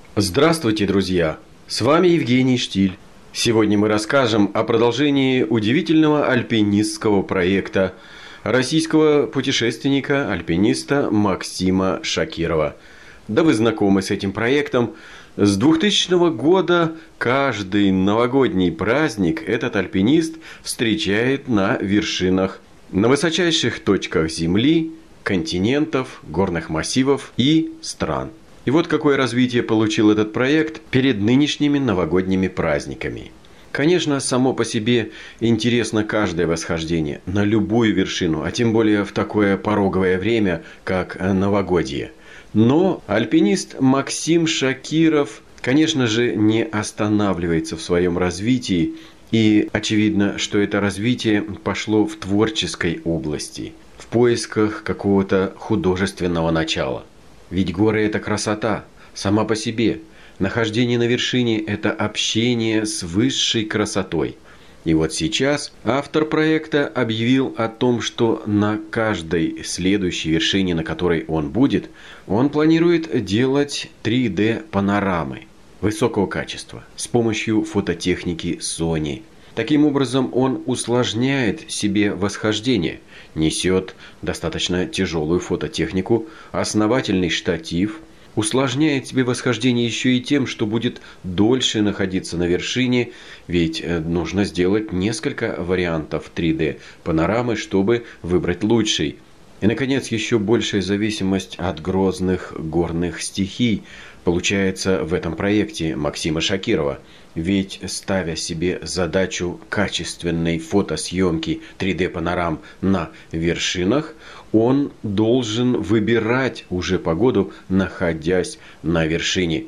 Здравствуйте, друзья! С вами Евгений Штиль. Сегодня мы расскажем о продолжении удивительного альпинистского проекта российского путешественника, альпиниста Максима Шакирова. Да вы знакомы с этим проектом. С 2000 года каждый новогодний праздник этот альпинист встречает на вершинах, на высочайших точках Земли, континентов, горных массивов и стран. И вот какое развитие получил этот проект перед нынешними новогодними праздниками. Конечно, само по себе интересно каждое восхождение на любую вершину, а тем более в такое пороговое время, как новогодье. Но альпинист Максим Шакиров, конечно же, не останавливается в своем развитии. И очевидно, что это развитие пошло в творческой области, в поисках какого-то художественного начала. Ведь горы – это красота сама по себе. Нахождение на вершине – это общение с высшей красотой. И вот сейчас автор проекта объявил о том, что на каждой следующей вершине, на которой он будет, он планирует делать 3D-панорамы высокого качества с помощью фототехники Sony. Таким образом, он усложняет себе восхождение, несет достаточно тяжелую фототехнику, основательный штатив, усложняет себе восхождение еще и тем, что будет дольше находиться на вершине, ведь нужно сделать несколько вариантов 3D-панорамы, чтобы выбрать лучший. И, наконец, еще большая зависимость от грозных горных стихий получается в этом проекте Максима Шакирова. Ведь, ставя себе задачу качественной фотосъемки 3D-панорам на вершинах, он должен выбирать уже погоду, находясь на вершине.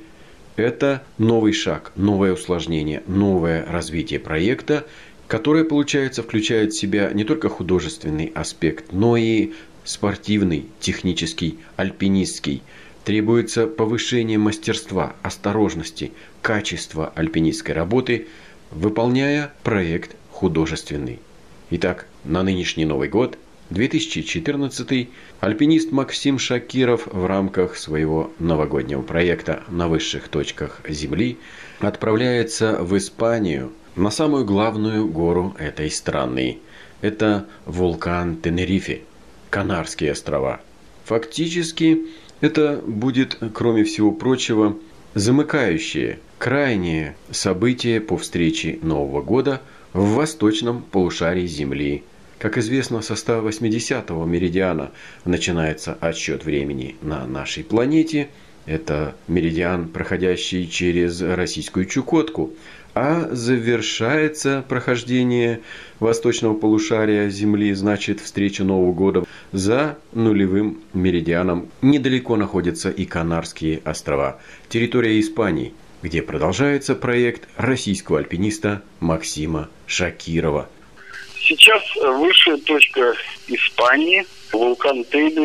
Это новый шаг, новое усложнение, новое развитие проекта, которое, получается, включает в себя не только художественный аспект, но и спортивный, технический, альпинистский. Требуется повышение мастерства, осторожности, качества альпинистской работы, выполняя проект художественный. Итак, на нынешний Новый год, 2014, альпинист Максим Шакиров в рамках своего новогоднего проекта «На высших точках Земли» отправляется в Испанию, на самую главную гору этой страны. Это вулкан Тенерифе, Канарские острова. Фактически, это будет, кроме всего прочего, замыкающее, крайнее событие по встрече Нового года в восточном полушарии Земли. Как известно, со 180-го меридиана начинается отсчет времени на нашей планете. Это меридиан, проходящий через российскую Чукотку. А завершается прохождение восточного полушария Земли, значит, встреча Нового года, за нулевым меридианом. Недалеко находятся и Канарские острова, территория Испании, где продолжается проект российского альпиниста Максима Шакирова. Сейчас высшая точка Испании, вулкан Тейде,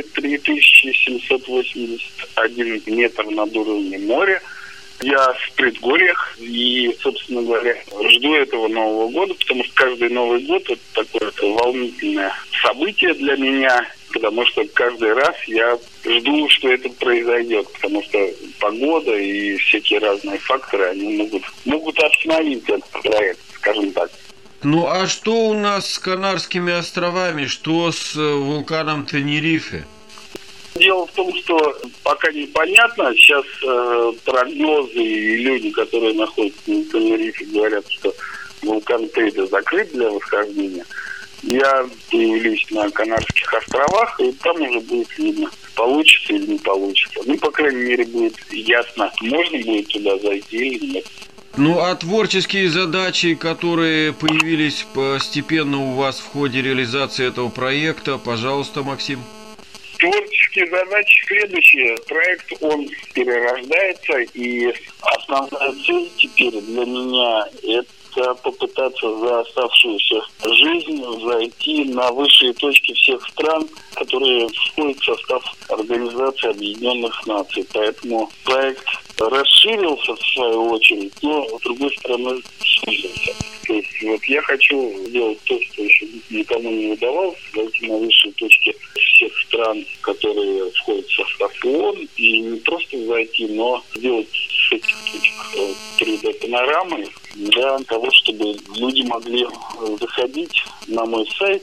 3781 метр над уровнем моря. Я в предгорьях и, собственно говоря, жду этого Нового года, потому что каждый Новый год это такое волнительное событие для меня, потому что каждый раз я жду, что это произойдет, потому что погода и всякие разные факторы, они могут остановить этот проект, скажем так. Ну а что у нас с Канарскими островами, что с вулканом Тенерифе? Дело в том, что пока непонятно. Сейчас прогнозы и люди, которые находятся на Тенерифе, говорят, что вулкан Тейде закрыт для восхождения. Я появлюсь на Канарских островах, и там уже будет видно, получится или не получится. Ну, по крайней мере, будет ясно, можно будет туда зайти или нет. Ну, а творческие задачи, которые появились постепенно у вас в ходе реализации этого проекта, пожалуйста, Максим. Творческие задачи следующие. Проект, он перерождается, и основная цель теперь для меня – это попытаться за оставшуюся жизнь зайти на высшие точки всех стран, которые входят в состав Организации Объединенных Наций. Поэтому проект расширился в свою очередь, но с другой стороны сузился. То есть вот я хочу сделать то, что еще никому не удавалось, зайти на высшие точки всех стран, которые входят в состав ООН, и не просто зайти, но сделать с этих точек 3D-панорамы для того, чтобы люди могли заходить на мой сайт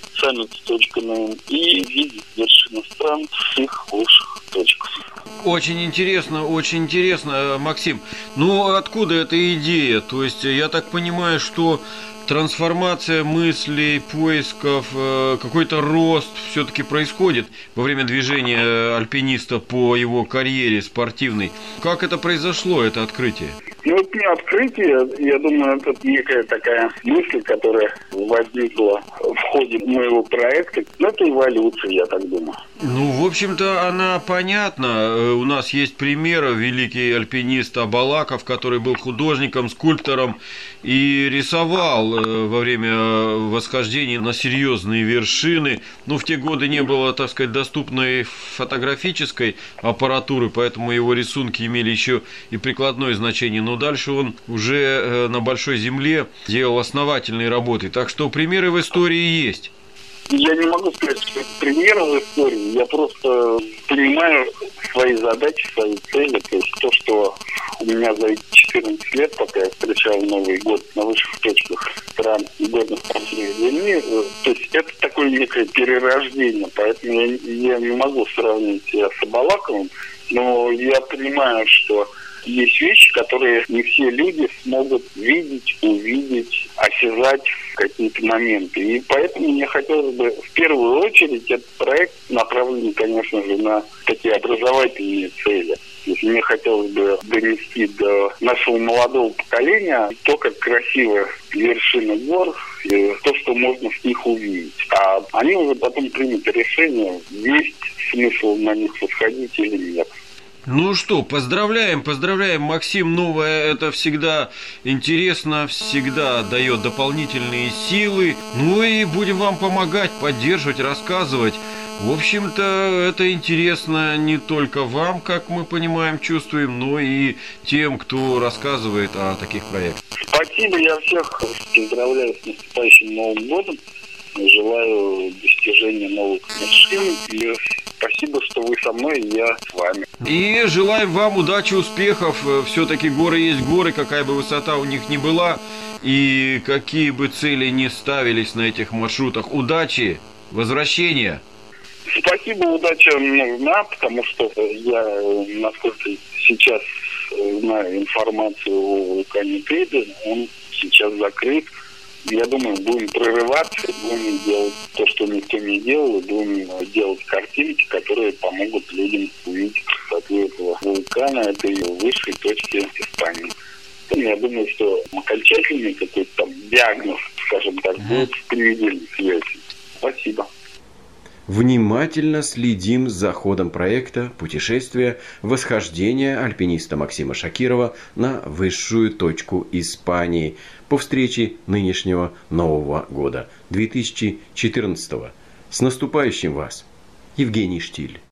summit.nm и видеть вершины стран с их лучших точек. Очень интересно, Максим. Ну, откуда эта идея? То есть, я так понимаю, что трансформация мыслей, поисков, какой-то рост все-таки происходит во время движения альпиниста по его карьере спортивной. Как это произошло, это открытие? Ну, это не открытие, я думаю, это некая такая мысль, которая возникла в ходе моего проекта. Но это эволюция, я так думаю. Ну, в общем-то, она понятна. У нас есть пример, великий альпинист Абалаков, который был художником, скульптором и рисовал во время восхождения на серьезные вершины. Ну, в те годы не было, так сказать, доступной фотографической аппаратуры, поэтому его рисунки имели еще и прикладное значение. Но дальше он уже на большой земле делал основательные работы. Так что примеры в истории есть. Я не могу сказать, что это примеры в истории. Я просто понимаю свои задачи, свои цели. То есть то, что у меня за эти 14 лет, пока я встречал Новый год на высших точках стран и горных портфелей Земли, то есть это такое некое перерождение. Поэтому я не могу сравнить себя с Абалаковым, но я понимаю, что есть вещи, которые не все люди смогут видеть, увидеть, осязать в какие-то моменты. И поэтому мне хотелось бы в первую очередь этот проект направлен, конечно же, на такие образовательные цели. То есть мне хотелось бы донести до нашего молодого поколения то, как красиво вершины гор, и то, что можно с них увидеть. А они уже потом примут решение, есть смысл на них восходить или нет. Ну что, поздравляем, Максим. Новое — это всегда интересно, всегда дает дополнительные силы. Ну и будем вам помогать, поддерживать, рассказывать. В общем-то, это интересно не только вам, как мы понимаем, чувствуем, но и тем, кто рассказывает о таких проектах. Спасибо, я всех поздравляю с наступающим Новым годом. Желаю достижения новых вершин. И спасибо, что вы со мной, и я с вами. И желаем вам удачи, успехов. Все-таки горы есть горы, какая бы высота у них ни была, и какие бы цели ни ставились на этих маршрутах. Удачи, возвращения. Спасибо, удача нужна, потому что я, насколько сейчас знаю информацию о вулкане Тейде, он сейчас закрыт. Я думаю, будем прорываться, будем делать то, что никто не делал, и будем делать картинки, которые помогут людям увидеть красоту этого вулкана, этой высшей точки Испании. Я думаю, что окончательный какой-то там диагноз, скажем так, будет в понедельник связи. Спасибо. Внимательно следим за ходом проекта путешествия восхождения альпиниста Максима Шакирова на высшую точку Испании по встрече нынешнего Нового года 2014. С наступающим вас! Евгений Штиль.